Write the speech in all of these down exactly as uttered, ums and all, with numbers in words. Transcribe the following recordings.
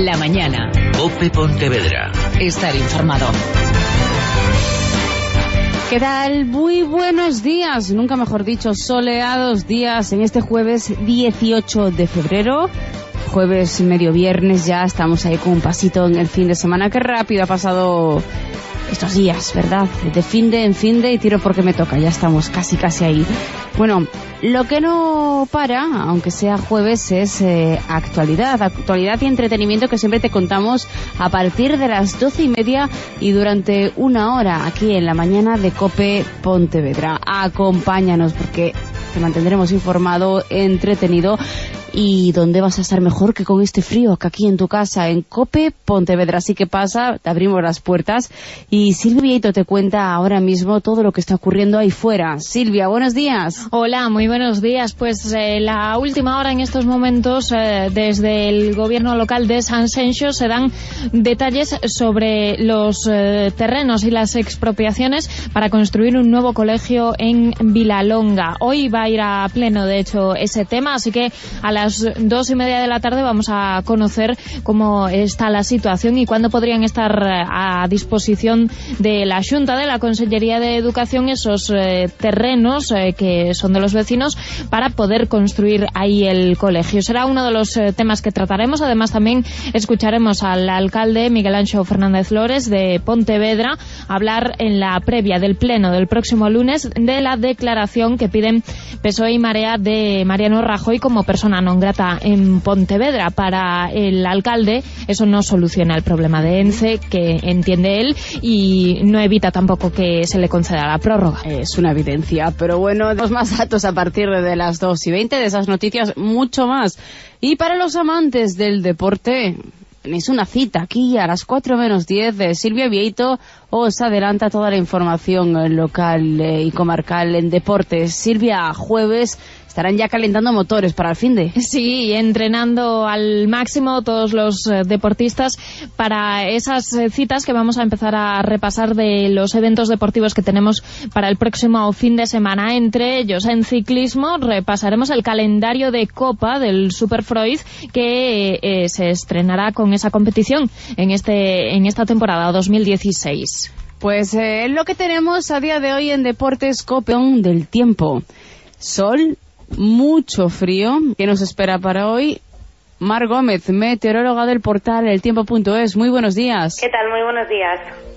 la mañana. COPE Pontevedra. Estar informado. ¿Qué tal? Muy buenos días, nunca mejor dicho, soleados días en este jueves dieciocho de febrero. Jueves, medio viernes, ya estamos ahí con un pasito en el fin de semana. Qué rápido ha pasado estos días, ¿verdad? De fin de en fin de y tiro porque me toca, ya estamos casi casi ahí. Bueno, lo que no para, aunque sea jueves, es eh, actualidad, actualidad y entretenimiento que siempre te contamos a partir de las doce y media y durante una hora aquí en la mañana de COPE Pontevedra. Acompáñanos porque te mantendremos informado, entretenido. ¿Y dónde vas a estar mejor que con este frío? Que aquí en tu casa, en COPE Pontevedra. Así que pasa, te abrimos las puertas y Silvia Vieito te cuenta ahora mismo todo lo que está ocurriendo ahí fuera. Silvia, buenos días. Hola, muy buenos días. Pues eh, la última hora en estos momentos, eh, desde el gobierno local de San Xenxo se dan detalles sobre los eh, terrenos y las expropiaciones para construir un nuevo colegio en Vilalonga. Hoy va a ir a pleno, de hecho, ese tema, así que a la A las dos y media de la tarde vamos a conocer cómo está la situación y cuándo podrían estar a disposición de la Xunta, de la Consellería de Educación, esos eh, terrenos eh, que son de los vecinos para poder construir ahí el colegio. Será uno de los eh, temas que trataremos. Además, también escucharemos al alcalde Miguel Anxo Fernández Flores de Pontevedra hablar en la previa del pleno del próximo lunes de la declaración que piden P S O E y Marea de Mariano Rajoy como persona no grata en Pontevedra. Para el alcalde eso no soluciona el problema de ENCE, que entiende él, y no evita tampoco que se le conceda la prórroga. Es una evidencia, pero bueno, tenemos más datos a partir de las dos y veinte, de esas noticias mucho más. Y para los amantes del deporte, tenéis una cita aquí a las cuatro menos diez. De Silvia Vieito os adelanta toda la información local y comarcal en deportes. Silvia, jueves estarán ya calentando motores para el finde. Sí, entrenando al máximo todos los eh, deportistas para esas eh, citas que vamos a empezar a repasar de los eventos deportivos que tenemos para el próximo fin de semana. Entre ellos, en ciclismo, repasaremos el calendario de Copa del Superfreud que eh, se estrenará con esa competición en este en esta temporada dos mil dieciséis. Pues eh, lo que tenemos a día de hoy en Deportes COPE del tiempo. Sol, mucho frío. ¿Qué nos espera para hoy? Mar Gómez, meteoróloga del portal el tiempo punto es. Muy buenos días. ¿Qué tal? Muy buenos días.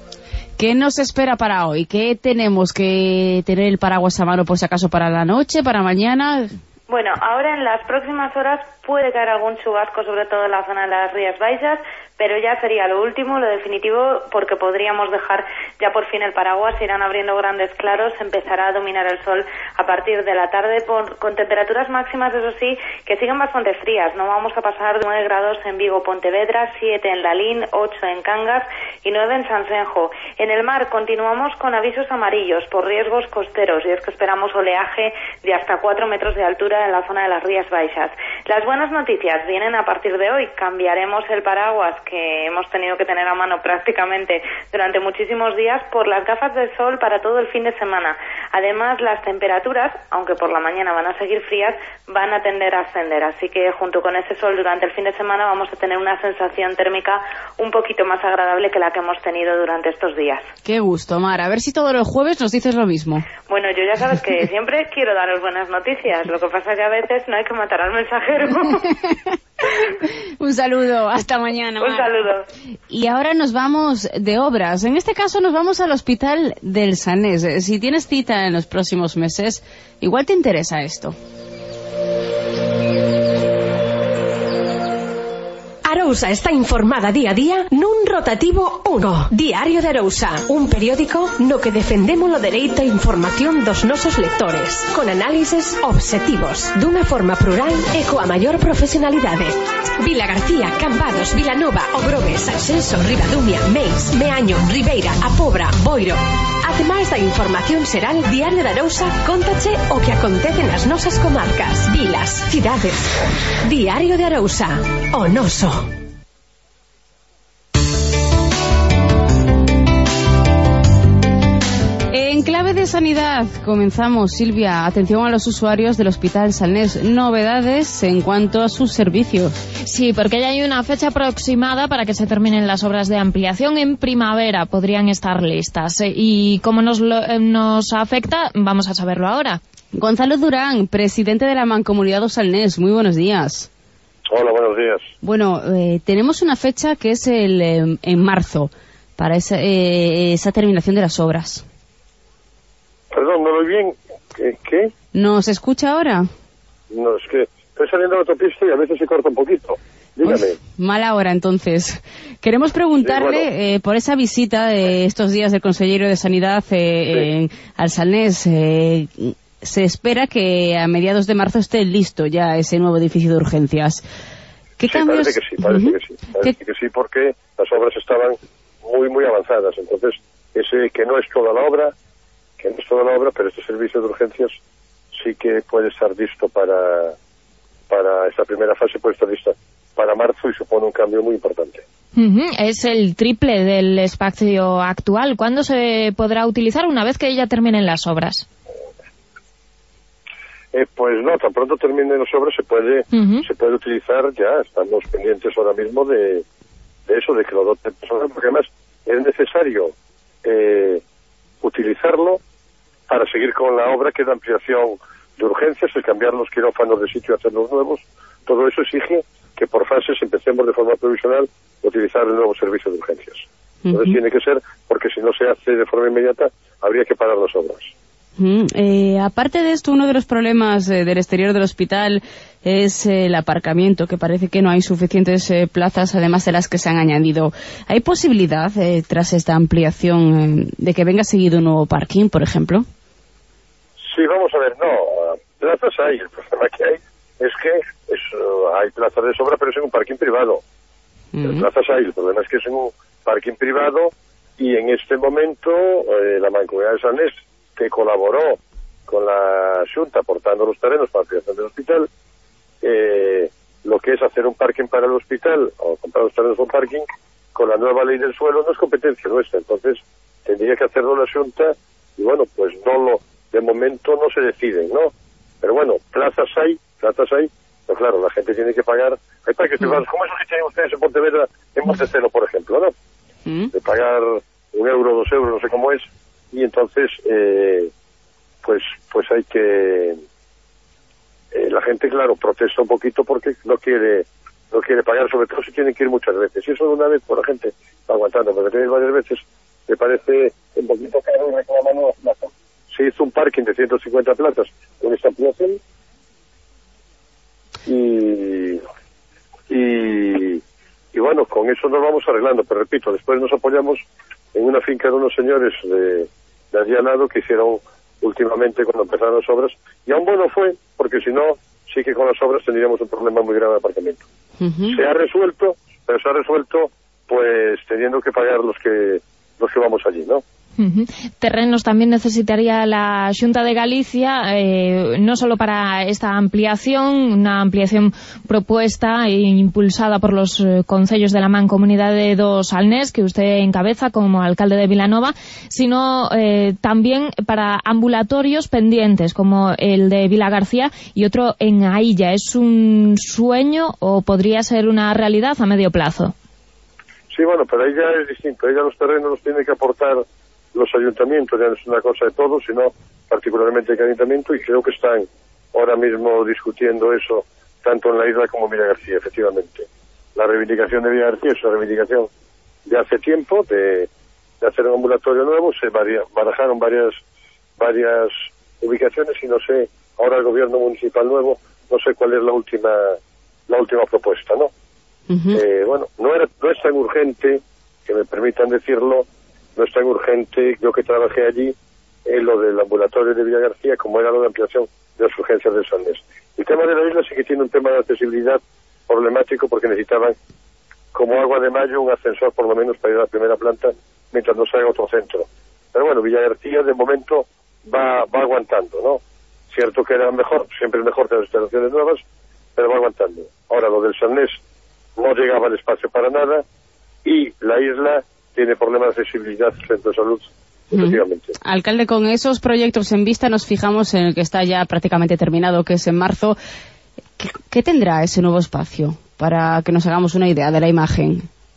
¿Qué nos espera para hoy? ¿Qué tenemos que tener el paraguas a mano por si acaso para la noche, para mañana? Bueno, ahora en las próximas horas puede caer algún chubasco, sobre todo en la zona de las Rías Baixas, pero ya sería lo último, lo definitivo, porque podríamos dejar ya por fin el paraguas, se irán abriendo grandes claros, empezará a dominar el sol a partir de la tarde, por, con temperaturas máximas, eso sí, que siguen bastante frías. No vamos a pasar de nueve grados en Vigo, Pontevedra, siete en Lalín, ocho en Cangas y nueve en San Xenxo. En el mar continuamos con avisos amarillos por riesgos costeros, y es que esperamos oleaje de hasta cuatro metros de altura en la zona de las Rías Baixas. Las buenas noticias vienen a partir de hoy. Cambiaremos el paraguas que hemos tenido que tener a mano prácticamente durante muchísimos días por las gafas de sol para todo el fin de semana. Además, las temperaturas, aunque por la mañana van a seguir frías, van a tender a ascender. Así que junto con ese sol durante el fin de semana vamos a tener una sensación térmica un poquito más agradable que la que hemos tenido durante estos días. Qué gusto, Mar. A ver si todos los jueves nos dices lo mismo. Bueno, yo ya sabes que siempre quiero daros buenas noticias. Lo que pasa es que a veces no hay que matar al mensajero. Un saludo, hasta mañana. Un saludo. Y ahora nos vamos de obras. En este caso nos vamos al Hospital del Sanés. Si tienes cita en los próximos meses, igual te interesa esto. Arousa está informada día a día nun rotativo uno. Diario de Arousa, un periódico no que defendemos o dereito a información dos nosos lectores, con análises objetivos, dunha forma plural e coa maior profesionalidade. Vila García, Cambados, Vilanova, Ogrove, Sanxenxo, Ribadumia, Meis, Meaño, Ribeira, A Pobra, Boiro. Ademais da información xeral, Diario de Arousa contache o que acontece nas nosas comarcas, vilas, cidades. Diario de Arousa, o noso. En clave clave de sanidad. Comenzamos, Silvia. Atención a los usuarios del Hospital Salnés. Novedades en cuanto a sus servicios. Sí, porque ya hay una fecha aproximada para que se terminen las obras de ampliación. En primavera podrían estar listas. Y cómo nos, lo, nos afecta, vamos a saberlo ahora. Gonzalo Durán, presidente de la Mancomunidad do Salnés. Muy buenos días. Hola, buenos días. Bueno, eh, tenemos una fecha que es el eh, en marzo para esa, eh, esa terminación de las obras. Perdón, no lo oí bien. ¿Qué? ¿Qué? ¿Nos escucha ahora? No, es que estoy saliendo de la autopista y a veces se corta un poquito. Dígame. Uf, mala hora, entonces. Queremos preguntarle sí, bueno. eh, por esa visita de estos días del consejero de Sanidad eh, sí. en, al Salnés. Eh, se espera que a mediados de marzo esté listo ya ese nuevo edificio de urgencias. ¿Qué sí, cambios? Parece que sí, parece Uh-huh. que sí. Parece ¿Qué... que sí, porque las obras estaban muy, muy avanzadas. Entonces, ese que no es toda la obra, que no es toda la obra, pero este servicio de urgencias sí que puede estar listo para, para esta primera fase, puede estar lista para marzo y supone un cambio muy importante. Uh-huh. Es el triple del espacio actual. ¿Cuándo se podrá utilizar? Una vez que ya terminen las obras. Eh, pues no, tan pronto terminen las obras se puede uh-huh. se puede utilizar ya. Estamos pendientes ahora mismo de, de eso, de que lo doten personas, porque además es necesario eh, utilizarlo para seguir con la obra que es la ampliación de urgencias, el cambiar los quirófanos de sitio y hacerlos nuevos. Todo eso exige que por fases empecemos de forma provisional a utilizar el nuevo servicio de urgencias. Entonces uh-huh. tiene que ser, porque si no se hace de forma inmediata, habría que parar las obras. Mm, eh, aparte de esto, uno de los problemas eh, del exterior del hospital es eh, el aparcamiento, que parece que no hay suficientes eh, plazas, además de las que se han añadido. ¿Hay posibilidad, eh, tras esta ampliación, eh, de que venga seguido un nuevo parking, por ejemplo? Sí, vamos a ver, no, plazas hay. El problema que hay es que es, uh, hay plazas de sobra, pero es en un parking privado. Mm-hmm. Plazas hay, el problema es que es en un parking privado y en este momento eh, la Mancomunidad de Salnés, que colaboró con la Xunta aportando los terrenos para la ampliación del hospital, eh, lo que es hacer un parking para el hospital o comprar los terrenos para un parking, con la nueva ley del suelo no es competencia nuestra, entonces tendría que hacerlo la Xunta y bueno, pues no lo, de momento no se deciden, ¿no? Pero bueno, plazas hay, plazas hay, pero claro, la gente tiene que pagar, hay parques privados, como esos que tienen ustedes en Pontevedra, en Montecelo, por ejemplo, ¿no? Mm. De pagar un euro, dos euros, no sé cómo es, y entonces eh, pues pues hay que eh, la gente claro protesta un poquito porque no quiere no quiere pagar, sobre todo si tienen que ir muchas veces, y eso de una vez pues la gente está aguantando, porque tiene varias veces le parece un poquito caro y reclaman nuevas plazas. Se hizo un parking de ciento cincuenta plazas con esta ampliación y y y bueno, con eso nos vamos arreglando, pero repito, después nos apoyamos en una finca de unos señores de de allí al lado que hicieron últimamente cuando empezaron las obras, y aún bueno fue, porque si no, sí que con las obras tendríamos un problema muy grave de aparcamiento. Uh-huh. Se ha resuelto, pero se ha resuelto pues teniendo que pagar los que los que vamos allí, ¿no? Uh-huh. Terrenos también necesitaría la Xunta de Galicia, eh, no solo para esta ampliación, una ampliación propuesta e impulsada por los eh, concellos de la Mancomunidade do Salnés, que usted encabeza como alcalde de Vilanova, sino eh, también para ambulatorios pendientes, como el de Vilagarcía y otro en Ailla. ¿Es un sueño o podría ser una realidad a medio plazo? Sí, bueno, pero ahí ya es distinto. Ahí ya los terrenos los tiene que aportar los ayuntamientos, ya no es una cosa de todos, sino particularmente el ayuntamiento, y creo que están ahora mismo discutiendo eso, tanto en la isla como en Villagarcía, efectivamente. La reivindicación de Villagarcía es una reivindicación de hace tiempo, de, de hacer un ambulatorio nuevo, se varia, barajaron varias varias ubicaciones y no sé, ahora el gobierno municipal nuevo, no sé cuál es la última la última propuesta, ¿no? Uh-huh. Eh, bueno, no, era, no es tan urgente, que me permitan decirlo, no es tan urgente, yo que trabajé allí, en lo del ambulatorio de Villagarcía, como era lo de ampliación de las urgencias del Salnés. El tema de la isla sí que tiene un tema de accesibilidad problemático, porque necesitaban, como agua de mayo, un ascensor por lo menos para ir a la primera planta, mientras no se haga otro centro. Pero bueno, Villagarcía de momento va, va aguantando, ¿no? Cierto que era mejor, siempre es mejor que las instalaciones nuevas, pero va aguantando. Ahora, lo del Salnés no llegaba al espacio para nada, y la isla tiene problemas de accesibilidad, centro de salud efectivamente. Uh-huh. Alcalde, con esos proyectos en vista nos fijamos en el que está ya prácticamente terminado, que es en marzo. ¿Qué, qué tendrá ese nuevo espacio? Para que nos hagamos una idea de la imagen.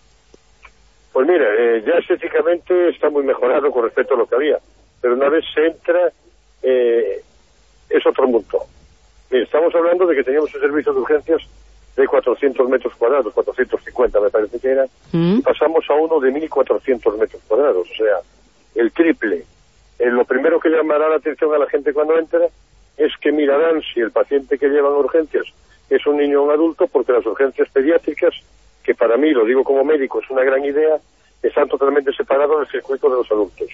Pues mira, eh, ya estéticamente está muy mejorado con respecto a lo que había, pero una vez se entra, eh, es otro mundo. Mira, estamos hablando de que teníamos un servicio de urgencias de cuatrocientos metros cuadrados, cuatrocientos cincuenta me parece que era, ¿Mm? y pasamos a uno de mil cuatrocientos metros cuadrados, o sea, el triple. Eh, lo primero que llamará la atención a la gente cuando entra es que mirarán si el paciente que llevan a urgencias es un niño o un adulto, porque las urgencias pediátricas, que para mí, lo digo como médico, es una gran idea, están totalmente separados del circuito de los adultos.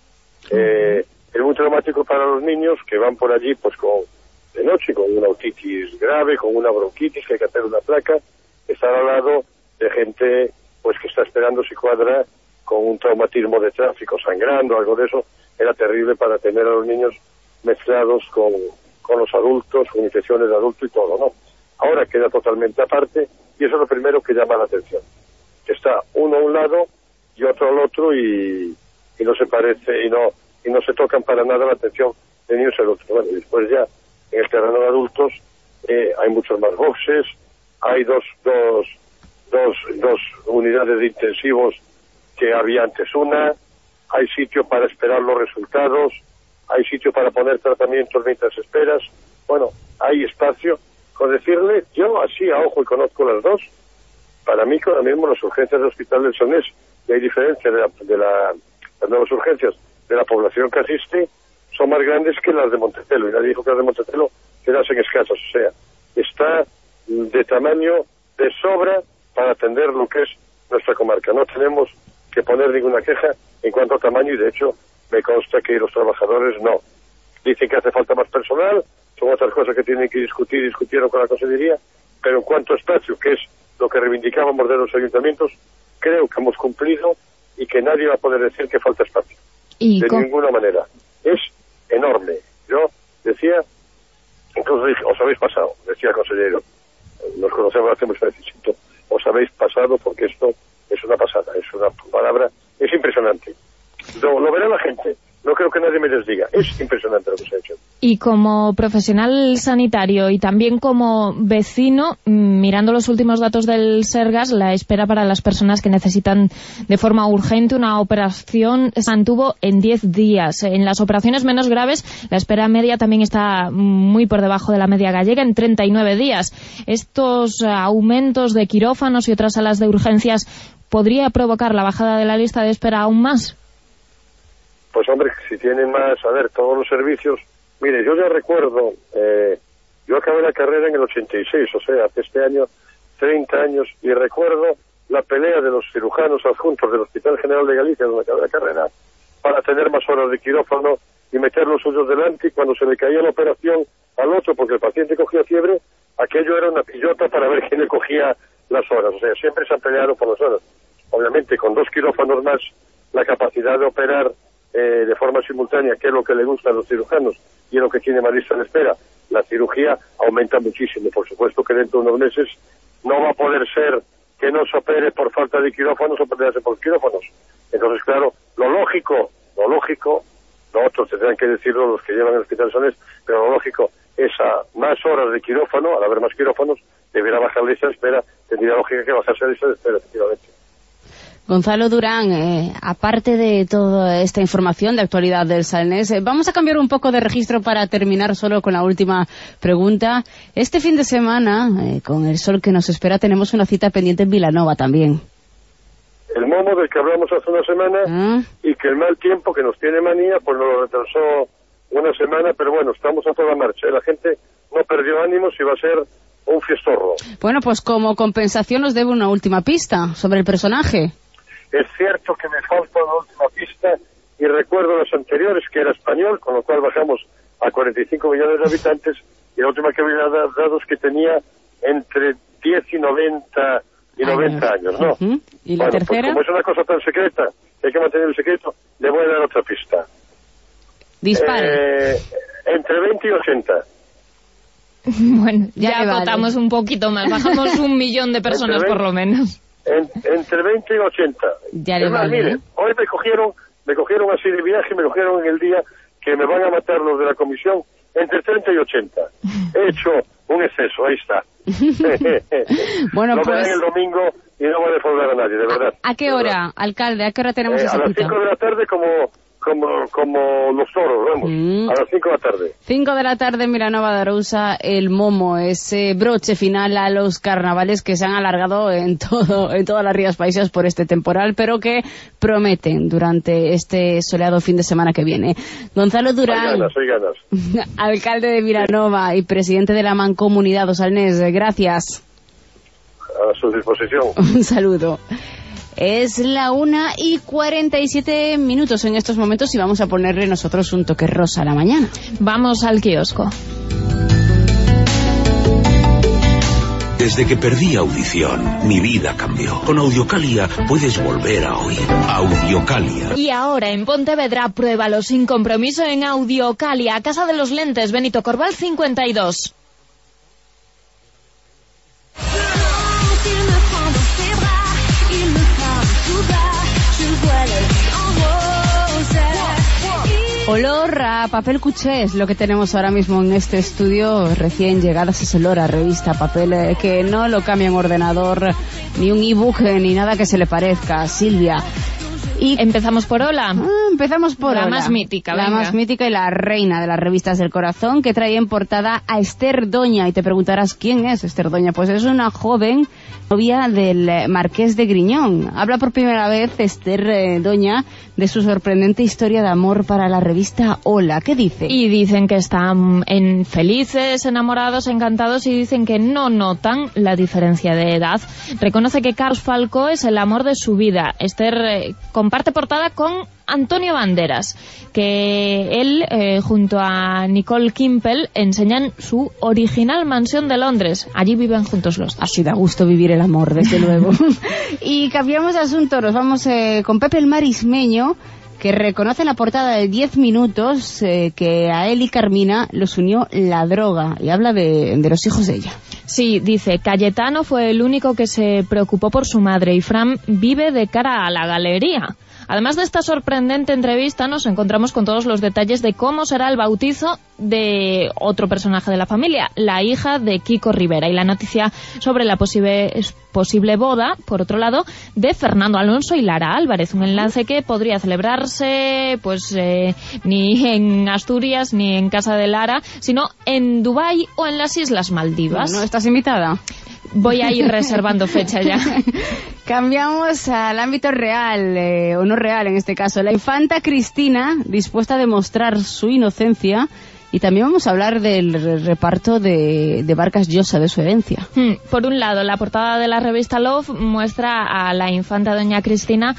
Eh, es muy traumático para los niños que van por allí pues con de noche, con una otitis grave, con una bronquitis, que hay que hacer una placa, estar al lado de gente pues que está esperando si cuadra con un traumatismo de tráfico, sangrando, algo de eso. Era terrible para tener a los niños mezclados con, con los adultos, con infecciones de adulto y todo, ¿no? Ahora queda totalmente aparte, y eso es lo primero que llama la atención. Que está uno a un lado y otro al otro, y, y no se parece, y no y no se tocan para nada la atención de niños y adultos. Bueno, y después ya, en el terreno de adultos, eh, hay muchos más boxes, hay dos, dos, dos, dos unidades de intensivos que había antes una, hay sitio para esperar los resultados, hay sitio para poner tratamientos mientras esperas. Bueno, hay espacio. Con decirle, yo así a ojo y conozco las dos, para mí ahora mismo las urgencias del Hospital del Sonés, y hay diferencia de, la, de la, las nuevas urgencias de la población que asiste, son más grandes que las de Montecelo, y nadie dijo que las de Montecelo quedasen escasas, o sea, está de tamaño de sobra para atender lo que es nuestra comarca. No tenemos que poner ninguna queja en cuanto a tamaño, y de hecho me consta que los trabajadores no. Dicen que hace falta más personal, son otras cosas que tienen que discutir, discutieron con la consejería, pero en cuanto a espacio, que es lo que reivindicábamos de los ayuntamientos, creo que hemos cumplido y que nadie va a poder decir que falta espacio. ¿Y de con... ninguna manera. Es enorme. Yo decía, incluso dije, os habéis pasado, decía el consejero, nos conocemos hace mucho tiempo, os habéis pasado porque esto es una pasada, es una palabra, es impresionante. Lo, lo verá la gente. No creo que nadie me les diga. Es impresionante lo que se ha hecho. Y como profesional sanitario y también como vecino, mirando los últimos datos del Sergas, la espera para las personas que necesitan de forma urgente una operación se mantuvo en diez días. En las operaciones menos graves, la espera media también está muy por debajo de la media gallega, en treinta y nueve días. Estos aumentos de quirófanos y otras salas de urgencias ¿podría provocar la bajada de la lista de espera aún más? Pues hombre, si tienen más, a ver, todos los servicios. Mire, yo ya recuerdo, eh, yo acabé la carrera en el ochenta y seis, o sea, hace este año treinta años, y recuerdo la pelea de los cirujanos adjuntos del Hospital General de Galicia, donde acabé la carrera, para tener más horas de quirófano y meter los suyos delante, y cuando se le caía la operación al otro porque el paciente cogía fiebre, aquello era una pillota para ver quién le cogía las horas. O sea, siempre se han peleado por las horas. Obviamente, con dos quirófanos más, la capacidad de operar Eh, de forma simultánea, que es lo que le gusta a los cirujanos y es lo que tiene más lista de espera, la cirugía aumenta muchísimo. Por supuesto que dentro de unos meses no va a poder ser que no se opere por falta de quirófanos o operarse por quirófanos. Entonces, claro, lo lógico, lo lógico, lo otros tendrán que decirlo los que llevan el Hospital Sonés, pero lo lógico es a más horas de quirófano, al haber más quirófanos, deberá bajar la lista de espera, tendría lógica que bajarse la lista de espera, efectivamente. Gonzalo Durán, eh, aparte de toda esta información de actualidad del Salnés, eh, vamos a cambiar un poco de registro para terminar solo con la última pregunta. Este fin de semana, eh, con el sol que nos espera, tenemos una cita pendiente en Vilanova también. El momo del que hablamos hace una semana, ¿Ah? Y que el mal tiempo que nos tiene manía, pues nos lo retrasó una semana, pero bueno, estamos a toda marcha. La gente no perdió ánimos y va a ser un fiestorro. Bueno, pues como compensación nos debe una última pista sobre el personaje. Es cierto que me falta una última pista y recuerdo las anteriores que era español, con lo cual bajamos a cuarenta y cinco millones de habitantes, y la última que había dado es que tenía entre diez y noventa y noventa años, ¿no? Uh-huh. ¿Y la bueno, tercera? Pues como es una cosa tan secreta que hay que mantener el secreto, le voy a dar otra pista. Dispare. Eh, entre veinte y ochenta. Bueno, ya, ya acotamos vale. un poquito más, bajamos un millón de personas por lo menos. En, entre veinte y ochenta. Ya le vale, miren, ¿eh? hoy me cogieron me cogieron así de viaje, me cogieron en el día que me van a matar los de la comisión entre treinta y ochenta. He hecho un exceso, ahí está. Bueno, no pues... me den el domingo y no voy a defraudar a nadie, de verdad. ¿A qué hora, alcalde? ¿A qué hora tenemos eh, esa A las cita? cinco de la tarde como... Como, como los toros, vamos, mm. a las cinco de la tarde. cinco de la tarde en Vilanova de Arousa, el Momo, ese broche final a los carnavales que se han alargado en todo en todas las Rías Baixas por este temporal, pero que prometen durante este soleado fin de semana que viene. Gonzalo Durán, hay ganas, hay ganas. alcalde de Vilanova y presidente de la Mancomunidad Osalnés, gracias. A su disposición. Un saludo. Es la una y cuarenta y siete minutos en estos momentos y vamos a ponerle nosotros un toque rosa a la mañana. Vamos al kiosco. Desde que perdí audición, mi vida cambió. Con Audiocalia puedes volver a oír. Audiocalia. Y ahora en Pontevedra, pruébalo sin compromiso en Audiocalia, Casa de los Lentes, Benito Corval cincuenta y dos. Olor a papel cuché es lo que tenemos ahora mismo en este estudio. Recién llegadas ese olor a revista, papel eh, que no lo cambia en ordenador, ni un ebook, eh, ni nada que se le parezca. Silvia. Y empezamos por Ola. Ah, empezamos por la Ola. más mítica, La venga. más mítica y la reina de las revistas del corazón, que trae en portada a Esther Doña. Y te preguntarás, ¿quién es Esther Doña? Pues es una joven novia del Marqués de Griñón. Habla por primera vez Esther eh, Doña de su sorprendente historia de amor para la revista Ola. ¿Qué dice? Y dicen que están en felices, enamorados, encantados, y dicen que no notan la diferencia de edad. Reconoce que Carlos Falcó es el amor de su vida. Esther eh, comparte portada con Antonio Banderas, que él, eh, junto a Nicole Kimpel, enseñan su original mansión de Londres. Allí viven juntos los dos. Así da gusto vivir el amor, desde luego. Y cambiamos de asunto, nos vamos eh, con Pepe el Marismeño, que reconoce en la portada de diez minutos eh, que a él y Carmina los unió la droga, y habla de, de los hijos de ella. Sí, dice, Cayetano fue el único que se preocupó por su madre y Fran vive de cara a la galería. Además de esta sorprendente entrevista, nos encontramos con todos los detalles de cómo será el bautizo de otro personaje de la familia, la hija de Kiko Rivera, y la noticia sobre la posible, posible boda, por otro lado, de Fernando Alonso y Lara Álvarez, un enlace que podría celebrarse pues eh, ni en Asturias ni en casa de Lara, sino en Dubái o en las Islas Maldivas. Bueno, ¿estás invitada? Voy a ir reservando fecha ya. Cambiamos al ámbito real, eh, o no real en este caso. La infanta Cristina, dispuesta a demostrar su inocencia, y también vamos a hablar del reparto de, de Vargas Llosa, de su herencia. Hmm. Por un lado, la portada de la revista Love muestra a la infanta doña Cristina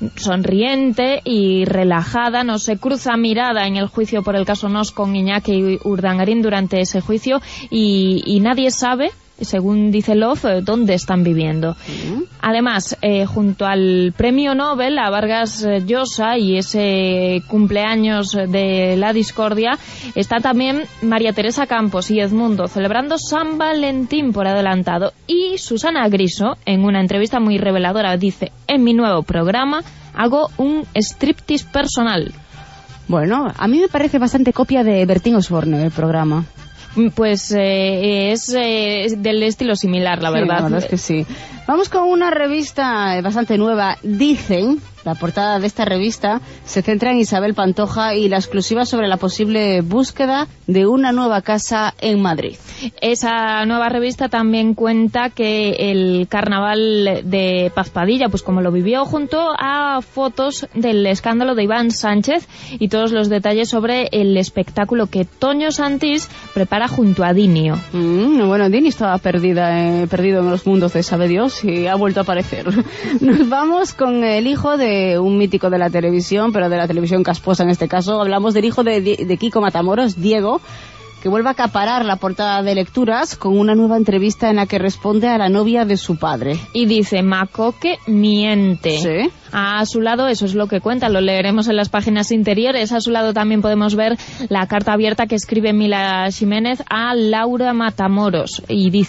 sonriente y relajada. No se cruza mirada en el juicio por el caso Nos con Iñaki Urdangarín durante ese juicio, y, y nadie sabe, según dice Love, dónde están viviendo. Uh-huh. Además, eh, junto al premio Nobel a Vargas Llosa y ese cumpleaños de la discordia, está también María Teresa Campos y Edmundo celebrando San Valentín por adelantado. Y Susana Griso, en una entrevista muy reveladora, dice: en mi nuevo programa hago un striptease personal. Bueno, a mí me parece bastante copia de Bertín Osborne el programa. Pues eh, es eh, del estilo similar, la sí, verdad. La verdad es que sí. Vamos con una revista bastante nueva, Dicen. La portada de esta revista se centra en Isabel Pantoja y la exclusiva sobre la posible búsqueda de una nueva casa en Madrid. Esa nueva revista también cuenta que el carnaval de Paz Padilla, pues como lo vivió, junto a fotos del escándalo de Iván Sánchez y todos los detalles sobre el espectáculo que Toño Santís prepara junto a Dinio. Mm, bueno, Dini estaba perdida, eh, perdido en los mundos de sabe Dios y ha vuelto a aparecer. Nos vamos con el hijo de un mítico de la televisión, pero de la televisión casposa en este caso. Hablamos del hijo de, de Kiko Matamoros, Diego, que vuelve a acaparar la portada de Lecturas con una nueva entrevista en la que responde a la novia de su padre. Y dice: Macoque miente. ¿Sí? A su lado, eso es lo que cuenta, lo leeremos en las páginas interiores. A su lado también podemos ver la carta abierta que escribe Mila Ximénez a Laura Matamoros, y dice: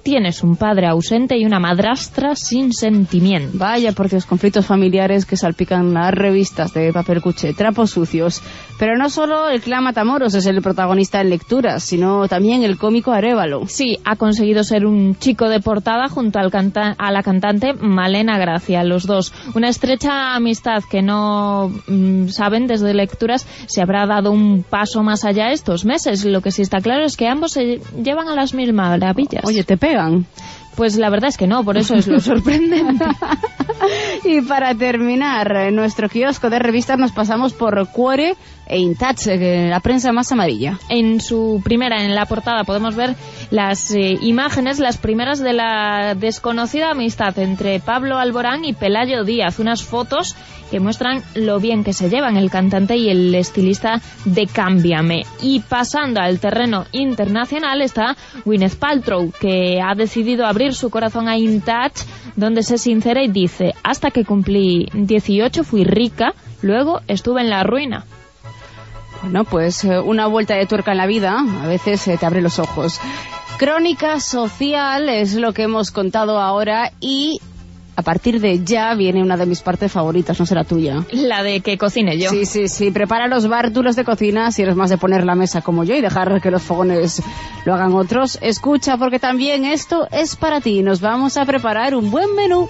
tienes un padre ausente y una madrastra sin sentimiento. Vaya, por Dios, conflictos familiares que salpican las revistas de papel cuché, trapos sucios. Pero no solo el clan Matamoros es el protagonista en lecturas, sino también el cómico Arévalo. Sí, ha conseguido ser un chico de portada junto al canta a la cantante Malena Gracia, los dos. Una estrecha amistad que no mmm, saben desde lecturas se habrá dado un paso más allá estos meses. Lo que sí está claro es que ambos se llevan a las mil maravillas. Oye, ¿te pegan? Pues la verdad es que no, por eso es lo sorprendente. Y para terminar, en nuestro kiosco de revistas nos pasamos por Cuore e Intouch, la prensa más amarilla. En su primera, en la portada, podemos ver las eh, imágenes, las primeras de la desconocida amistad entre Pablo Alborán y Pelayo Díaz. Unas fotos que muestran lo bien que se llevan el cantante y el estilista de Cámbiame. Y pasando al terreno internacional está Gwyneth Paltrow, que ha decidido abrir su corazón a Intouch, donde se sincera y dice: hasta que cumplí dieciocho fui rica, luego estuve en la ruina. Bueno, pues eh, una vuelta de tuerca en la vida a veces eh, te abre los ojos. Crónica social es lo que hemos contado ahora y a partir de ya viene una de mis partes favoritas, no será tuya. La de que cocine yo. Sí, sí, sí. Prepara los bártulos de cocina si eres más de poner la mesa como yo y dejar que los fogones lo hagan otros. Escucha, porque también esto es para ti. Nos vamos a preparar un buen menú.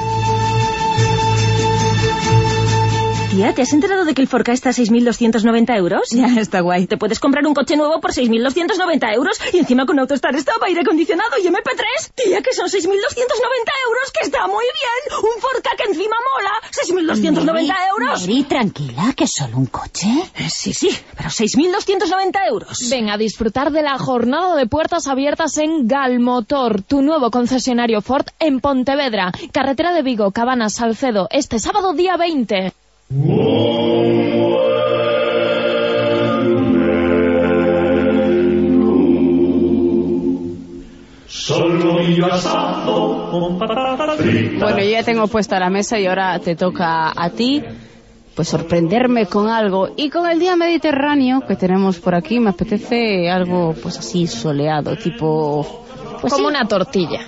Tía, ¿te has enterado de que el Forca está a seis mil doscientos noventa euros? Ya, está guay. Te puedes comprar un coche nuevo por seis mil doscientos noventa euros y encima con AutoStar Stop, aire acondicionado y eme pe tres. Tía, que son seis mil doscientos noventa euros, que está muy bien. Un Forca que encima mola. seis mil doscientos noventa euros. Mary, tranquila, que es solo un coche. Eh, sí, sí, pero seis mil doscientos noventa euros. Ven a disfrutar de la jornada de puertas abiertas en Galmotor, tu nuevo concesionario Ford en Pontevedra. Carretera de Vigo, Cabanas, Salcedo, este sábado día veinte. Bueno, yo ya tengo puesta la mesa y ahora te toca a ti pues sorprenderme con algo. Y con el día mediterráneo que tenemos por aquí me apetece algo pues así soleado, tipo pues como sí, una tortilla.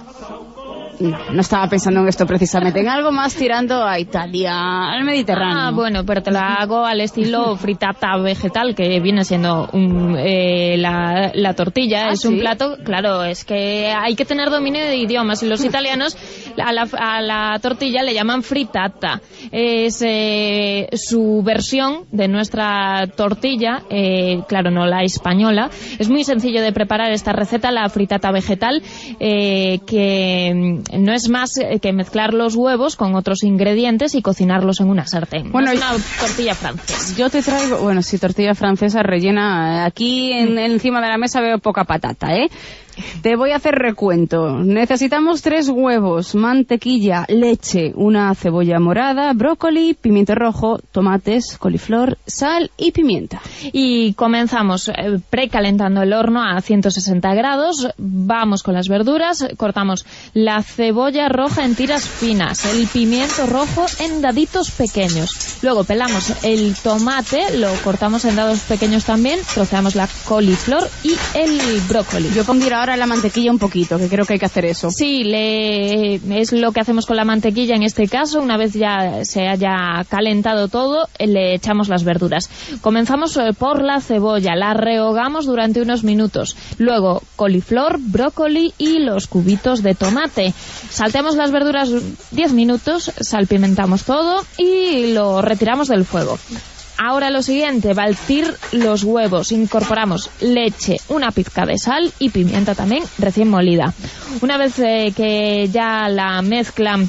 No, no estaba pensando en esto precisamente, en algo más tirando a Italia, al Mediterráneo. Ah, bueno, pero te la hago al estilo fritata vegetal, que viene siendo un, eh, la, la tortilla. Ah, es ¿sí? Un plato, claro, es que hay que tener dominio de idiomas. Y los italianos a la, a la tortilla le llaman fritata. Es eh, su versión de nuestra tortilla, eh, claro, no la española. Es muy sencillo de preparar esta receta, la fritata vegetal, eh, que no es más que mezclar los huevos con otros ingredientes y cocinarlos en una sartén. Bueno, no es una tortilla francesa. Yo te traigo, bueno, sí, tortilla francesa rellena. Aquí en, encima de la mesa veo poca patata, ¿eh? Te voy a hacer recuento. Necesitamos tres huevos, mantequilla, leche, una cebolla morada, brócoli, pimiento rojo, tomates, coliflor, sal y pimienta. Y comenzamos eh, precalentando el horno a ciento sesenta grados. Vamos con las verduras. Cortamos la cebolla roja en tiras finas, el pimiento rojo en daditos pequeños. Luego pelamos el tomate, lo cortamos en dados pequeños también. Troceamos la coliflor y el brócoli. Yo pondría ahora la mantequilla un poquito, que creo que hay que hacer eso. Sí, le, es lo que hacemos con la mantequilla en este caso. Una vez ya se haya calentado todo, le echamos las verduras. Comenzamos por la cebolla, la rehogamos durante unos minutos. Luego coliflor, brócoli y los cubitos de tomate. Salteamos las verduras diez minutos, salpimentamos todo y lo retiramos del fuego. Ahora lo siguiente, batir los huevos. Incorporamos leche, una pizca de sal y pimienta también recién molida. Una vez eh, que ya la mezcla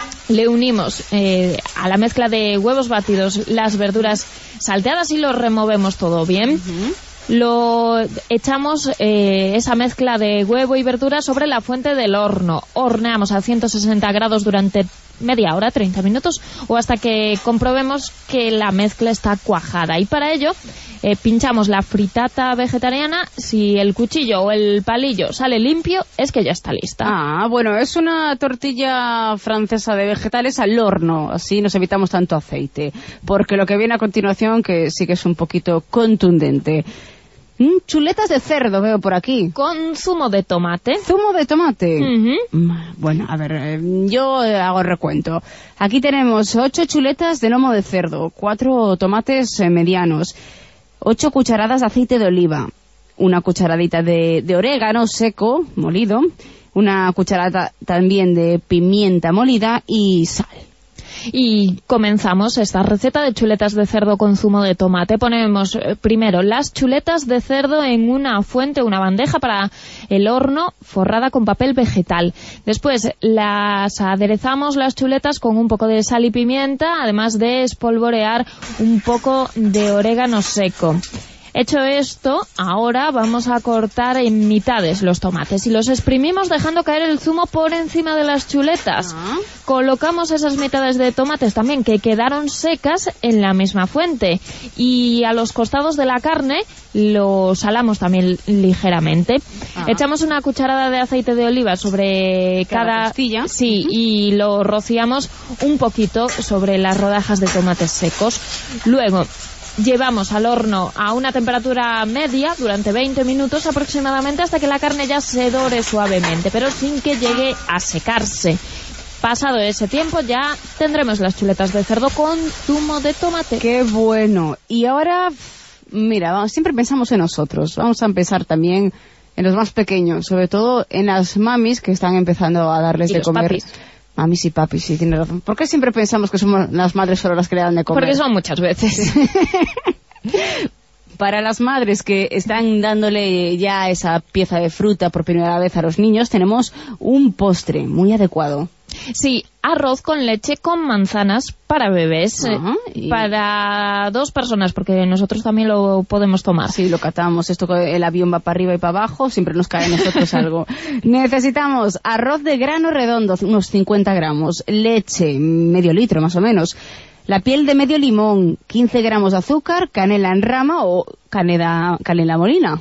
le unimos eh, a la mezcla de huevos batidos las verduras salteadas y lo removemos todo bien. Uh-huh. Lo echamos eh, esa mezcla de huevo y verdura sobre la fuente del horno. Horneamos a ciento sesenta grados durante media hora, treinta minutos, o hasta que comprobemos que la mezcla está cuajada. Y para ello eh, pinchamos la fritata vegetariana. Si el cuchillo o el palillo sale limpio, es que ya está lista. Ah, bueno, es una tortilla francesa de vegetales al horno, así nos evitamos tanto aceite, porque lo que viene a continuación, que sí que es un poquito contundente. Mm, chuletas de cerdo veo por aquí. Con zumo de tomate. ¿Zumo de tomate? Uh-huh. Bueno, a ver, eh, yo hago recuento. Aquí tenemos ocho chuletas de lomo de cerdo, cuatro tomates eh, medianos, ocho cucharadas de aceite de oliva, una cucharadita de, de orégano seco, molido, una cucharada también de pimienta molida y sal. Y comenzamos esta receta de chuletas de cerdo con zumo de tomate. Ponemos eh, primero las chuletas de cerdo en una fuente, una bandeja para el horno, forrada con papel vegetal. Después las aderezamos las chuletas con un poco de sal y pimienta, además de espolvorear un poco de orégano seco. Hecho esto, ahora vamos a cortar en mitades los tomates y los exprimimos dejando caer el zumo por encima de las chuletas. Ah. Colocamos esas mitades de tomates también que quedaron secas en la misma fuente y a los costados de la carne lo salamos también ligeramente. Ah. Echamos una cucharada de aceite de oliva sobre cada, cada costilla. Sí, uh-huh. Y lo rociamos un poquito sobre las rodajas de tomates secos. Luego llevamos al horno a una temperatura media durante veinte minutos aproximadamente hasta que la carne ya se dore suavemente, pero sin que llegue a secarse. Pasado ese tiempo ya tendremos las chuletas de cerdo con zumo de tomate. ¡Qué bueno! Y ahora, mira, vamos, siempre pensamos en nosotros. Vamos a pensar también en los más pequeños, sobre todo en las mamis que están empezando a darles y de los comer. Papis. Mamis y papis, sí, tiene razón. ¿Por qué siempre pensamos que somos las madres solo las que le dan de comer? Porque son muchas veces. Para las madres que están dándole ya esa pieza de fruta por primera vez a los niños, tenemos un postre muy adecuado. Sí, arroz con leche con manzanas para bebés, Ajá, y... para dos personas, porque nosotros también lo podemos tomar. Sí, lo catamos, esto el avión va para arriba y para abajo, siempre nos cae a nosotros algo. Necesitamos arroz de grano redondo, unos cincuenta gramos, leche, medio litro más o menos, la piel de medio limón, quince gramos de azúcar, canela en rama o canela, canela molina.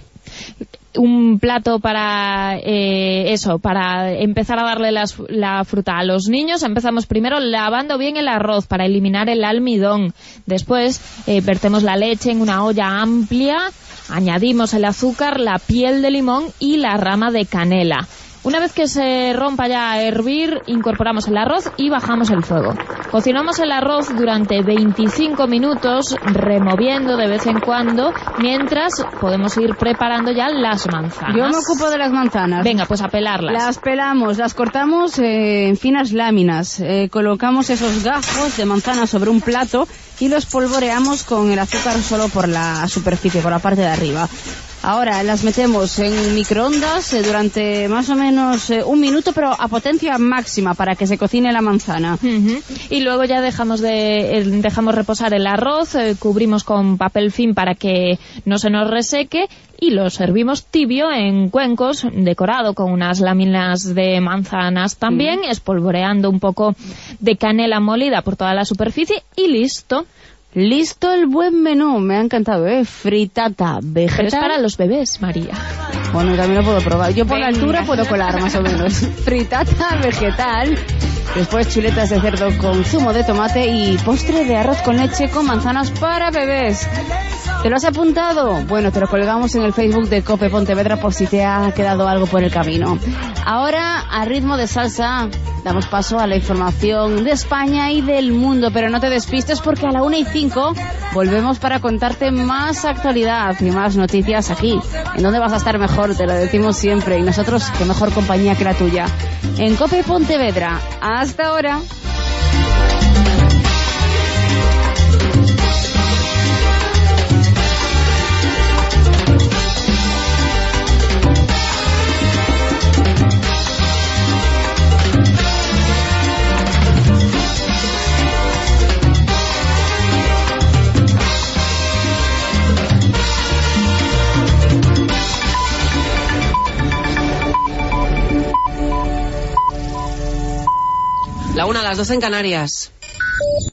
Un plato para eh, eso, para empezar a darle las, la fruta a los niños. Empezamos primero lavando bien el arroz para eliminar el almidón. Después eh, vertemos la leche en una olla amplia, añadimos el azúcar, la piel de limón y la rama de canela. Una vez que se rompa ya a hervir, incorporamos el arroz y bajamos el fuego. Cocinamos el arroz durante veinticinco minutos, removiendo de vez en cuando, mientras podemos ir preparando ya las manzanas. Yo me ocupo de las manzanas. Venga, pues a pelarlas. Las pelamos, las cortamos eh, en finas láminas, eh, colocamos esos gajos de manzana sobre un plato y los polvoreamos con el azúcar solo por la superficie, por la parte de arriba. Ahora las metemos en microondas eh, durante más o menos eh, un minuto, pero a potencia máxima para que se cocine la manzana. Uh-huh. Y luego ya dejamos de eh, dejamos reposar el arroz, eh, cubrimos con papel film para que no se nos reseque y lo servimos tibio en cuencos, decorado con unas láminas de manzanas también, uh-huh. espolvoreando un poco de canela molida por toda la superficie y listo. Listo el buen menú, me ha encantado, ¿eh? Fritata vegetal. Pero es para los bebés, María. Bueno, yo también lo puedo probar. Yo por Venga. la altura puedo colar más o menos. Fritata vegetal. Después chuletas de cerdo con zumo de tomate y postre de arroz con leche con manzanas para bebés. ¿Te lo has apuntado? Bueno, te lo colgamos en el Facebook de Cope Pontevedra por si te ha quedado algo por el camino. Ahora, a ritmo de salsa, damos paso a la información de España y del mundo, pero no te despistes porque a la una y cinco volvemos para contarte más actualidad y más noticias aquí. ¿En dónde vas a estar mejor? Te lo decimos siempre. Y nosotros, qué mejor compañía que la tuya. En Cope Pontevedra. Hasta ahora. La una, las dos en Canarias.